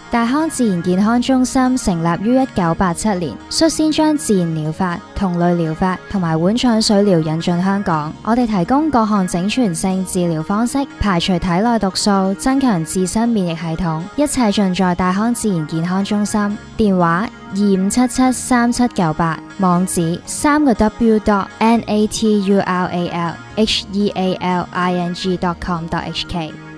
大康自然健康中心成立於1987年，率先將自然療法、同類療法同埋碗腸水療引進香港。我哋提供各項整全性治療方式，排除體內毒素，增強自身免疫系統，一切盡在大康自然健康中心。電話25773798，網址3個 naturalhealing.com.hk。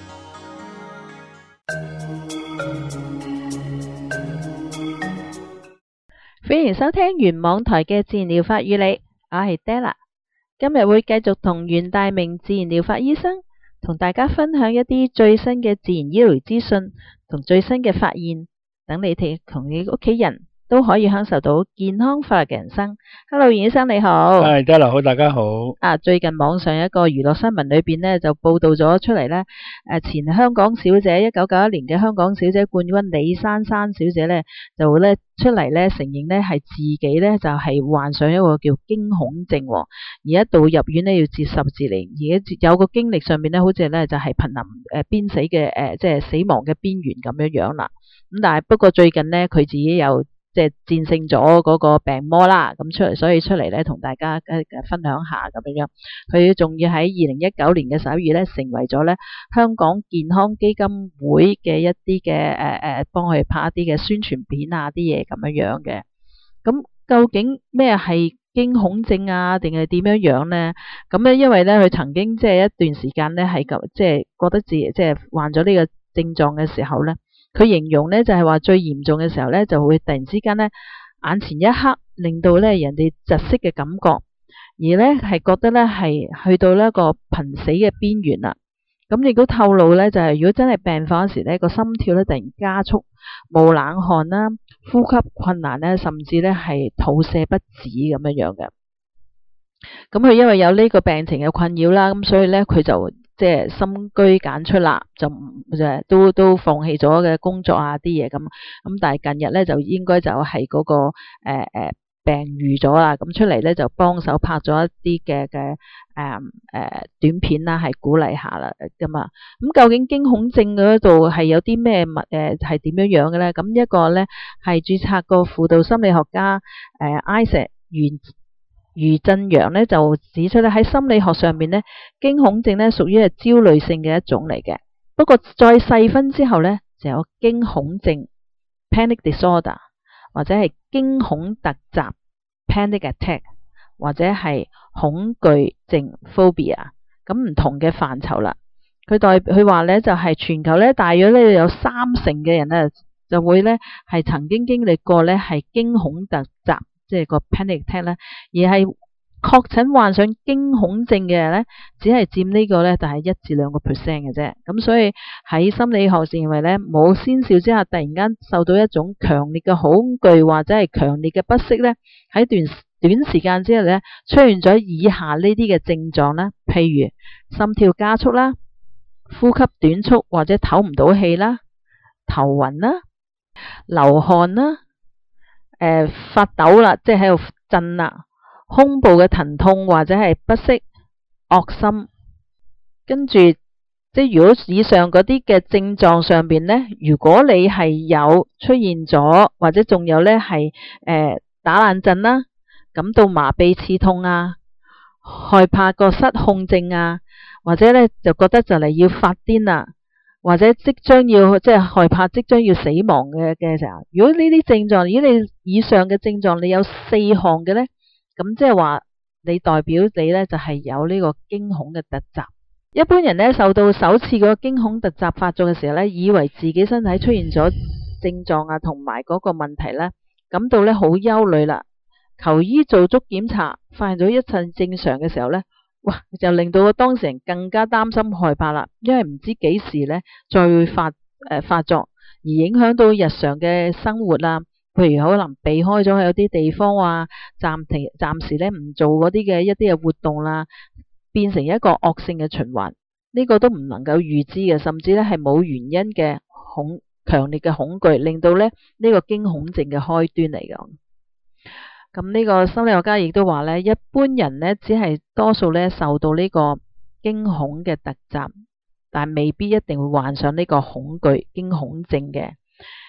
歡迎收聽原網台嘅自然療法與你，我係 Della。今日會繼續同袁大明自然療法醫生同大家分享一啲最新嘅自然醫療資訊同最新嘅發現，等你哋同你屋企人都可以享受到健康快樂嘅人生。Hello， 袁醫生你好。 係，Della好，大家好。 最近網上一個娛樂新聞裏邊呢，就報道咗出嚟呢，前香港小姐1991年嘅香港小姐冠軍李珊珊小姐呢，就呢出嚟呢承認呢係自己呢就係患上一個叫驚恐症，而一度入院呢要接受治療，而家有個經歷上面呢，好似呢就係瀕臨邊死嘅即係死亡嘅邊緣咁樣樣啦。咁但係不過最近呢，佢自己又即係戰勝咗嗰個病魔啦，咁所以出嚟咧同大家分享下咁樣。佢仲要喺2019年嘅11月咧，成為咗咧香港健康基金會嘅一啲嘅幫佢拍一啲嘅宣傳片啊啲嘢咁樣嘅。咁究竟咩係驚恐症啊，定係點樣樣咧？咁咧因為咧佢曾經即係一段時間咧係即係覺得自己即係患咗呢個症狀嘅時候咧。佢形容咧就係話最嚴重嘅時候咧，就會突然之間咧眼前一黑，令到咧人哋窒息嘅感覺，而咧係覺得咧係去到呢個瀕死嘅邊緣啦。咁亦都透露咧就係如果真係病發嗰時咧個心跳咧突然加速、冒冷汗啦、呼吸困難咧，甚至咧係吐瀉不止咁樣樣嘅。咁佢因為有呢個病情嘅困擾啦，咁所以咧佢就即係深居簡出啦，就都放棄咗嘅工作啊啲嘢咁。但係近日咧就應該就係嗰個病愈咗啦，咁出嚟咧就幫手拍咗一啲嘅短片啦，係鼓勵下啦咁啊。咁究竟驚恐症嗰度係有啲咩係點樣樣嘅咧？咁一個咧係註冊個輔導心理學家Isaac余振陽咧就指出咧喺心理學上面咧，驚恐症咧屬於係焦慮性嘅一種嚟嘅。不過再細分之後咧，就有驚恐症 （panic disorder） 或者係驚恐突襲 （panic attack） 或者係恐懼症 （phobia）。咁唔同嘅範疇啦。佢話咧就係全球咧大約咧有30%嘅人咧就會咧係曾經經歷過咧係驚恐突襲。即係個 panic attack 咧，而係確診患上驚恐症嘅人咧，只係佔呢個咧，但係1至2%嘅啫。咁所以喺心理學認為咧，冇先兆之下，突然間受到一種強烈嘅恐懼或者係強烈嘅不適咧，喺短時間之內咧，出現咗以下呢啲嘅症狀啦，譬如心跳加速啦、呼吸短促或者唞唔到氣啦、頭暈啦、流汗啦。發抖啦，即係喺度震啦，胸部嘅疼痛或者係不適、噁心，跟住即係如果以上嗰啲嘅症狀上邊咧，如果你係有出現咗，或者仲有咧係打冷震啦，感到麻痹刺痛啊，害怕個失控症啊，或者咧就覺得就嚟要發癲啦。或者即將要即係害怕即將要死亡嘅時候，如果呢啲症狀，如果你以上嘅症狀你有4項嘅咧，咁即係話你代表你咧就係有呢個驚恐嘅突襲。一般人咧受到首次嗰個驚恐突襲發作嘅時候咧，以為自己身體出現咗症狀啊，同埋嗰個問題咧，感到咧好憂慮啦，求醫做足檢查，發現到一切正常嘅時候咧。哇！就令到個當事人更加擔心害怕啦，因為唔知幾時咧再會發作，而影響到日常嘅生活啦。譬如可能避開咗有啲地方啊，暫時咧唔做嗰啲嘅一啲嘅活動啦，變成一個惡性嘅循環。呢個都唔能夠預知嘅，甚至咧係冇原因嘅強烈嘅恐懼，令到咧呢個驚恐症嘅開端嚟嘅。咁呢個心理學家亦都話咧，一般人咧只係多數咧受到呢個驚恐嘅突襲，但未必一定會患上呢個驚恐症嘅。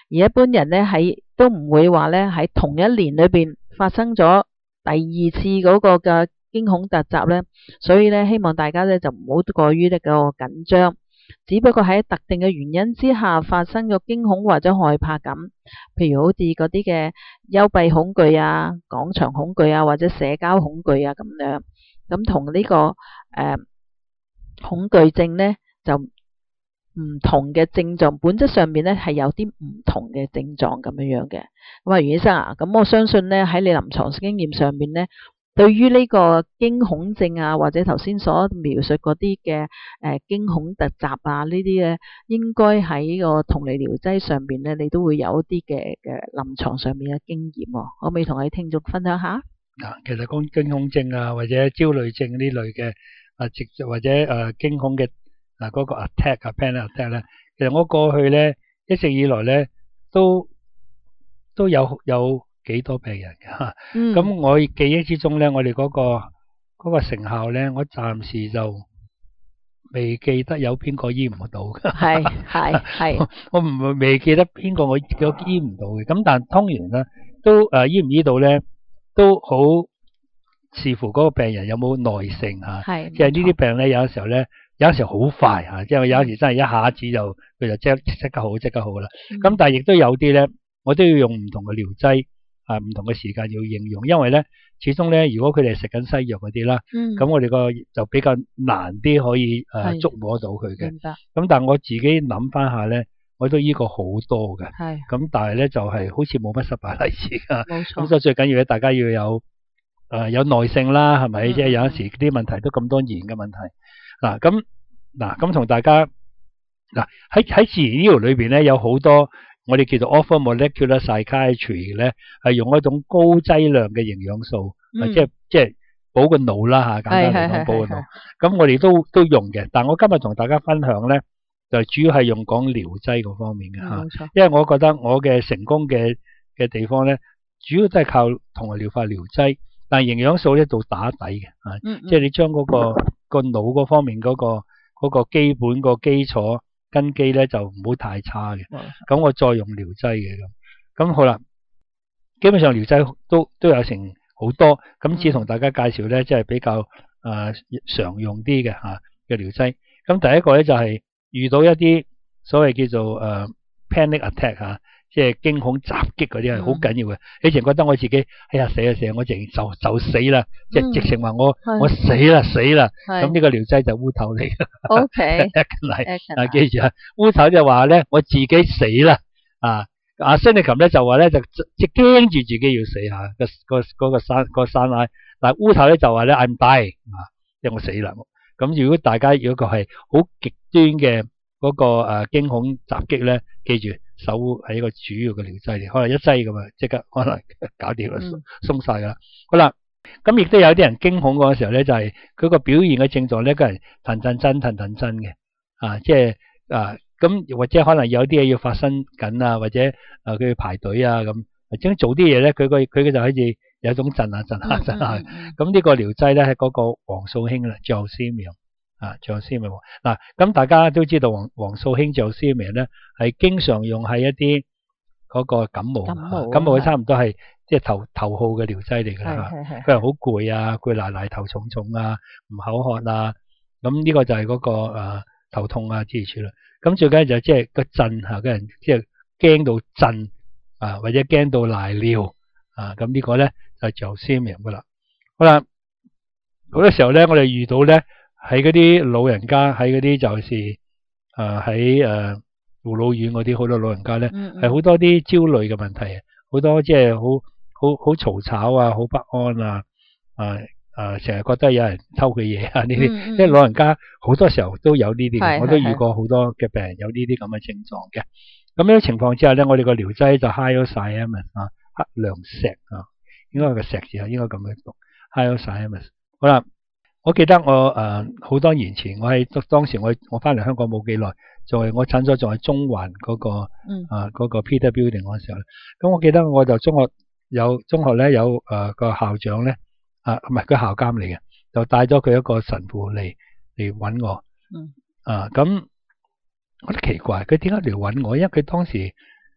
而一般人咧都唔會話咧喺同一年裏邊發生咗第二次嗰個嘅驚恐突襲咧，所以咧希望大家咧就唔好過於呢個緊張，只不過喺特定嘅原因之下發生咗驚恐或者害怕感，譬如好似嗰啲嘅幽閉恐懼啊、廣場恐懼啊或者社交恐懼啊咁樣，咁同呢個恐懼症咧就唔同嘅症狀，本質上面咧係有啲唔同嘅症狀咁樣嘅。咁啊，袁醫生啊，咁我相信咧喺你臨床經驗上面咧，對於呢個驚恐症啊，或者頭先所描述嗰啲嘅驚恐突襲啊呢啲咧，應該喺個同理療劑上邊咧，你都會有一啲嘅臨床上面嘅經驗喎，可唔可以同你聽眾分享下？ 其實講驚恐症啊，或者焦慮症呢類嘅或者驚恐嘅嗰個 attack panic attack 咧，其實我過去咧一直以來咧都有幾多病人嘅嚇。咁我記憶之中咧，我哋嗰個成效咧，我暫時就未記得有邊個醫唔到嘅。係。我未記得邊個我醫唔到嘅。咁但係當然啦，都醫唔醫到咧，都好視乎嗰個病人有冇耐性嚇。係。即係呢啲病咧，有時候咧。有時好快嚇，即係有時真係一下子佢就即刻好啦。咁但係亦都有啲咧，我都要用唔同嘅療劑唔同嘅時間要應用，因為咧始終咧，如果佢哋食緊西藥嗰啲啦，咁我哋就比較難啲可以捉摸到佢嘅。咁但係我自己諗翻下咧，我都醫過好多嘅。係。咁但係咧就係好似冇乜失敗例子啊。冇錯。咁所以最緊要咧，大家要有耐性啦，係咪？即係有陣時啲問題都咁多年嘅問題。咁同大家喺自然醫療裏邊咧，有好多我哋叫做 Alpha Molecular Psychiatry 咧，係用一種高劑量嘅營養素，即係補個腦啦嚇，簡單嚟講補個腦。咁我哋都用嘅，但我今日同大家分享咧，就主要係用講療劑嗰方面嘅嚇。冇錯。因為我覺得我嘅成功嘅地方咧，主要都係靠同類療法療劑，但係營養素咧做打底嘅嚇，即係你將嗰個腦嗰方面嗰個基本個基礎根基咧就唔好太差嘅。咁我再用療劑嘅咁好啦。基本上療劑都有成好多，咁只同大家介紹咧，即係比較常用啲嘅嘅療劑。咁第一個咧就係遇到一啲所謂叫做panic attack 嚇。即係驚恐襲擊嗰啲係好緊要嘅。以前覺得我自己哎呀死啊，我直情就死啦，即係直情話我死啦。咁呢個療劑就烏頭嚟嘅。OK。記住啊，烏頭就話咧我自己死啦。阿 Seneca 咧就話咧就即係驚住自己要死嚇個山埃。但係烏頭咧就話咧 I'm dying 即係我死啦。咁如果大家如果係好極端嘅嗰個驚恐襲擊咧，記住。手係一個主要嘅療劑嚟，可能一劑咁啊，即刻可能搞掂啦，鬆晒噶啦。好啦，咁亦都有啲人驚恐嗰個時候咧，就係佢個表現嘅症狀咧，個人騰震嘅，即係咁或者可能有啲嘢要發生緊啊，或者佢要排隊啊咁，或者做啲嘢咧，佢就好似有一種震下。咁呢個療劑咧係嗰個黃素興啦，Gelsemium。Gelsemium 嗱，咁大家都知道黃素興Gelsemium咧係經常用喺一啲嗰個感冒差唔多係即係頭號嘅療劑嚟㗎啦。佢係好攰啊，攰賴頭重啊，唔口渴啊，咁呢個就係嗰個頭痛啊之類啦。咁最緊要就即係個震嚇嘅人，即係驚到震或者驚到賴尿咁呢個咧就係Gelsemium㗎啦。好啦，好多時候咧我哋遇到咧。喺嗰啲老人家，喺嗰啲就是喺護老院嗰啲好多老人家咧，係好多啲焦慮嘅問題，好多即係好嘈吵啊，好不安啊，成日覺得有人偷佢嘢啊呢啲，因為老人家好多時候都有呢啲，我都遇過好多嘅病人有呢啲咁嘅症狀嘅。咁呢啲情況之下咧，我哋個療劑就 Hyoscyamus 黑亮石應該係個石字應該咁樣讀 Hyoscyamus。好啦。我記得我好多年前，我喺當時我翻嚟香港冇幾耐，我診所仲係中環嗰個嗰個 Peter Building 嗰時候，咁我記得我就中學咧有個校長咧唔係佢校監嚟嘅，就帶咗佢一個神父嚟揾我。咁我覺得奇怪，佢點解嚟揾我？因為佢當時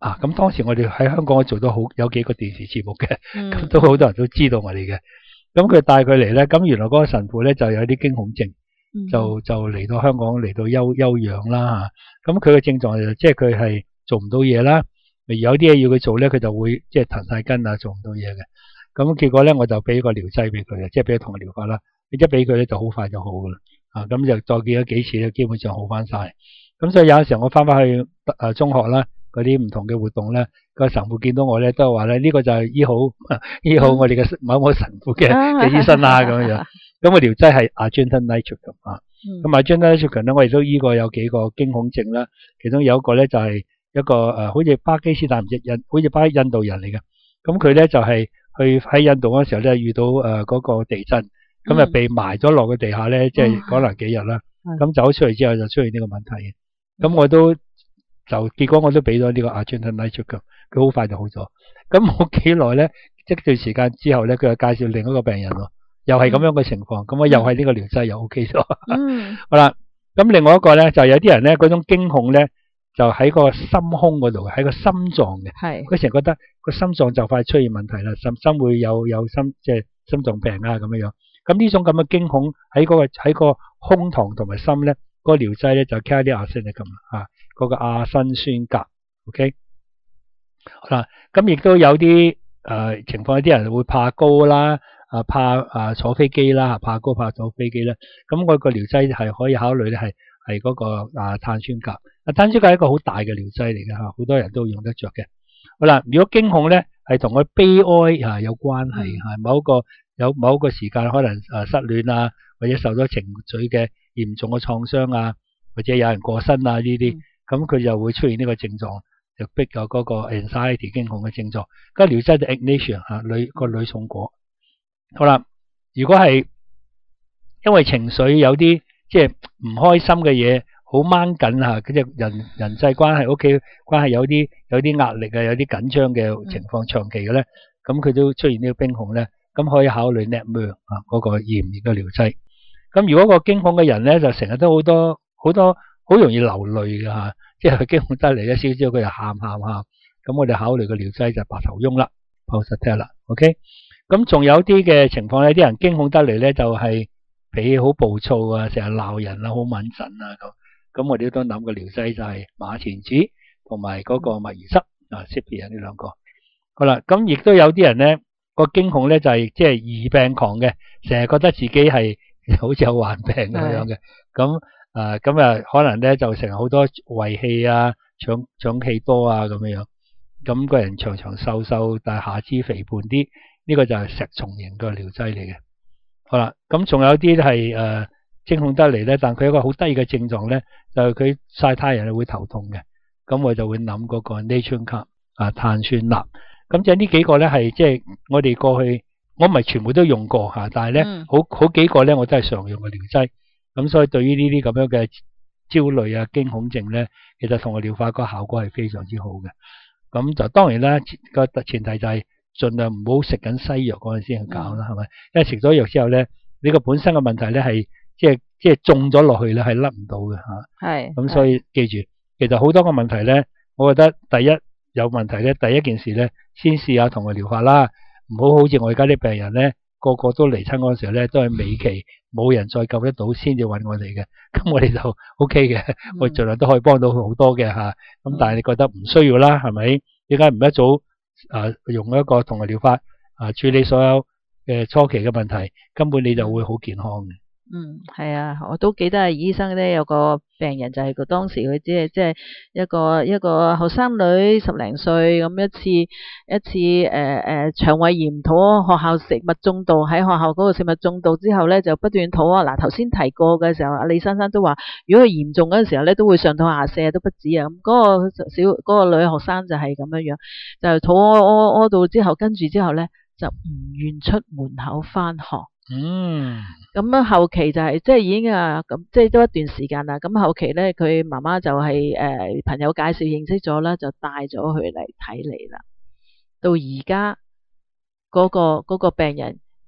咁當時我哋喺香港做到有幾個電視節目嘅，咁都嗯好多人都知道我哋嘅。咁佢帶佢嚟咧，咁原來嗰個神父咧就有啲驚恐症，就嚟到香港嚟到休養啦嚇。咁佢嘅症狀就即係佢係做唔到嘢啦，有啲嘢要佢做咧，佢就會即係騰晒筋啊，做唔到嘢嘅。咁結果咧，我就俾個療劑俾佢嘅，即係俾同佢療法啦。一俾佢咧就好快就好噶啦。咁就再見咗幾次咧，基本上好翻晒。咁所以有陣時候我翻返去中學啦，嗰啲唔同嘅活動咧，個神父見到我咧都係話咧，呢個就係醫好我哋嘅某神父嘅醫生啦咁樣。咁個療劑係Argentum nitricum啊。咁Argentum nitricum咧，我哋都醫過有幾個驚恐症啦，其中有一個咧就係一個好似巴基斯坦唔知好似印度人嚟嘅。咁佢咧就係去喺印度嗰時候咧遇到嗰個地震，咁啊被埋咗落個地下咧，即係可能幾日啦。咁走出嚟之後就出現呢個問題。咁我都結果我都俾咗呢個Argentum nitricum，佢好快就好咗。咁冇幾耐咧，一段時間之後咧，佢又介紹另一個病人喎，又係咁樣嘅情況。咁我又係呢個療劑又 OK 咗。好啦，咁另外一個咧就有啲人咧嗰種驚恐咧就喺個心胸嗰度，喺個心臟嘅。佢成日覺得個心臟就快出現問題啦，甚至會有即係心臟病啊咁樣。咁呢種咁嘅驚恐喺個胸膛同埋心咧，嗰個療劑咧就 cardiac arsenicum 啊，嗰個亞辛酸鉀 ，OK。好啦，咁亦都有啲情況，有啲人會怕高啦，怕坐飛機啦，怕高怕坐飛機啦。咁我個療劑係可以考慮咧，係嗰個碳酸鉀。碳酸鉀係一個好大嘅療劑嚟嘅嚇，好多人都用得着嘅。好啦，如果驚恐咧係同個悲哀有關係，係某一個時間可能失戀啊，或者受咗情緒嘅嚴重嘅創傷啊，或者有人過身啊呢啲，咁佢就會出現呢個症狀，就逼有嗰個 anxiety 驚恐嘅症狀。個療劑就 ignition 個女重果。好啦，如果係因為情緒有啲即係唔開心嘅嘢，好掹緊嚇，嗰隻人際關係、屋企關係有啲壓力啊，有啲緊張嘅情況，長期嘅咧，咁佢都出現呢個驚恐咧，咁可以考慮 Netmer 嗰個炎熱嘅療劑。咁如果個驚恐嘅人咧，就成日都好多好容易流淚嘅嚇，即係佢驚恐得嚟咧，少少佢就喊，咁我哋考慮嘅療劑就係白頭翁啦 Pulsatile 啦 ，OK。咁仲有啲嘅情況咧，啲人驚恐得嚟咧，就係脾氣好暴躁啊，成日鬧人啊，好敏陣啊咁我哋都諗個療劑就係馬錢子同埋嗰個麥兒濕Cyprian 呢兩個。好啦，咁亦都有啲人咧，個驚恐咧就係即係疑病狂嘅，成日覺得自己係好似有患病咁樣嘅。咁可能咧就成日好多胃氣啊、腸氣多啊咁樣。咁個人長瘦，但係下肢肥胖啲，呢個就係石松型嘅療劑嚟嘅。好啦，咁仲有啲係驚恐得嚟咧，但佢有一個好低嘅症狀咧，就係佢曬太陽會頭痛嘅。咁我就會諗嗰個 natron 鉀碳酸鈉。咁即係呢幾個咧係即係我哋過去我唔係全部都用過嚇，但係咧好幾個咧我都係常用嘅療劑。咁所以對於呢啲咁樣嘅焦慮啊、驚恐症咧，其實同我療法個效果係非常之好嘅。咁就當然啦，個前提就係盡量唔好食緊西藥嗰陣先去搞啦，係咪？因為食咗藥之後咧，呢個本身嘅問題咧係即係種咗落去咧係甩唔到嘅嚇。係。咁所以記住，其實好多個問題咧，我覺得第一有問題咧，第一件事咧，先試下同佢療法啦，唔好好似我而家啲病人咧，個個都嚟親嗰陣時候咧，都係尾期冇人再救得到，先至揾我哋嘅。咁我哋就 OK 嘅，我盡量都可以幫到佢好多嘅嚇。咁但係你覺得唔需要啦，係咪？點解唔一早用一個同佢療法處理所有嘅初期嘅問題，根本你就會好健康嘅。 係啊，我都記得係醫生咧有個病人就係佢當時佢即係一個後生女10零歲咁一次腸胃炎肚屙，學校食物中毒，喺學校嗰度食物中毒之後咧就不斷肚屙。嗱，頭先提過嘅時候，阿李珊珊都話，如果佢嚴重嗰陣時候咧都會上吐下瀉都不止啊。咁嗰個女學生就係咁樣，就肚屙到之後，跟住之後咧就唔願出門口返學。咁樣後期就係即係已經咁即係都一段時間啦。咁後期咧，佢媽媽就係朋友介紹認識咗啦，就帶咗佢嚟睇你啦。到而家嗰個病人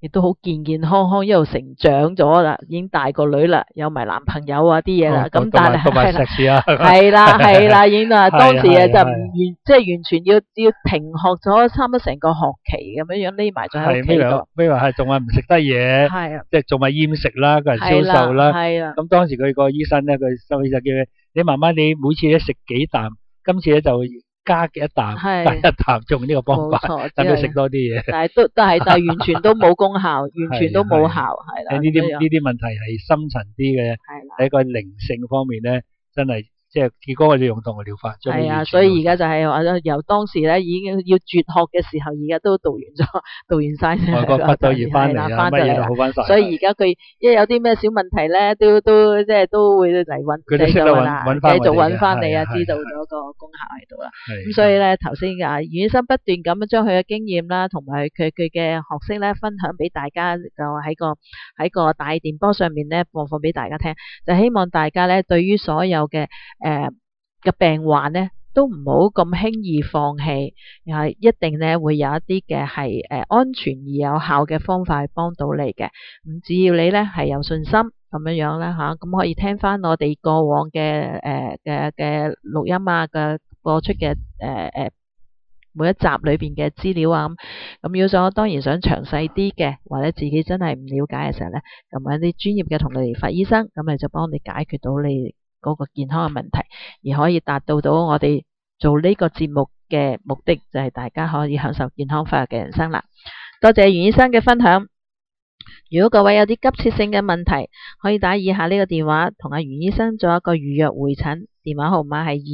亦都好健健康康，一路成長咗啦，已經大個女啦，有埋男朋友啊啲嘢啦。咁但係係啦，已經啊當時啊就唔即係完全要停學咗差唔多成個學期咁樣匿埋咗喺屋企度。 咩話係仲係唔食得嘢？係即係仲係厭食啦，個人消瘦啦。係啦。咁當時佢個醫生咧，佢心理就叫佢：你媽媽你每次咧食幾啖，今次咧就加一啖，加一啖，用呢個方法，等佢食多啲嘢。但係完全都冇功效，完全都冇效，係啦。 呢啲問題係深層啲嘅，喺個靈性方面咧，真係。即係結果我哋用同嘅療法， 係啊，所以而家就係話由當時咧已經要絕學嘅時候，而家都讀完晒外國畢到業翻嚟啦，乜嘢都好翻晒。 所以而家佢一有啲咩小問題咧，都即係都會嚟揾， 佢都識得繼續揾翻你啊，知道咗個功效喺度啦。咁所以咧，頭先啊袁醫生不斷咁樣將佢嘅經驗啦，同埋佢嘅學識咧，分享俾大家，就喺個大電波上面咧播放俾大家聽，就希望大家咧對於所有嘅嘅病患咧，都唔好咁輕易放棄，係一定咧會有一啲嘅係安全而有效嘅方法去幫到你嘅。咁只要你咧係有信心咁樣啦吓，咁可以聽翻我哋過往嘅嘅錄音啊嘅播出嘅每一集裏邊嘅資料啊，咁如果當然想詳細啲嘅，或者自己真係唔了解嘅時候咧，咁揾啲專業嘅同類療法醫生，咁你就幫你解決到你嗰個健康嘅問題，而可以達到我哋做呢個節目嘅目的，就係大家可以享受健康快樂嘅人生啦。多謝袁醫生嘅分享。如果各位有啲急切性嘅問題，可以打以下呢個電話同阿袁醫生做一個預約會診，電話號碼係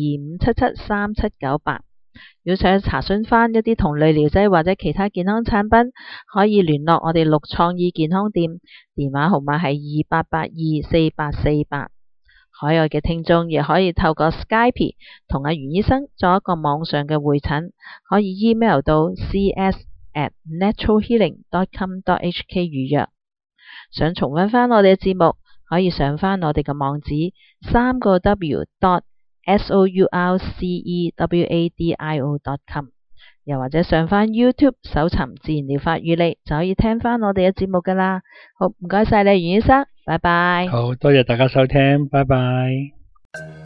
25773798。如果想查詢翻一啲同類療劑或者其他健康產品，可以聯絡我哋綠創意健康店，電話號碼係28824848。海外嘅聽眾亦可以透過 Skype 同阿袁醫生做一個網上嘅會診，可以 email 到 cs@naturalhealing.com.hk 預約。想重溫翻我哋嘅節目，可以上翻我哋嘅網址3w.sourcewadio.com， 又或者上翻 YouTube 搜尋自然療法與你，就可以聽翻我哋嘅節目噶啦。好，唔該晒你袁醫生，拜拜。 好多謝大家收聽，拜拜。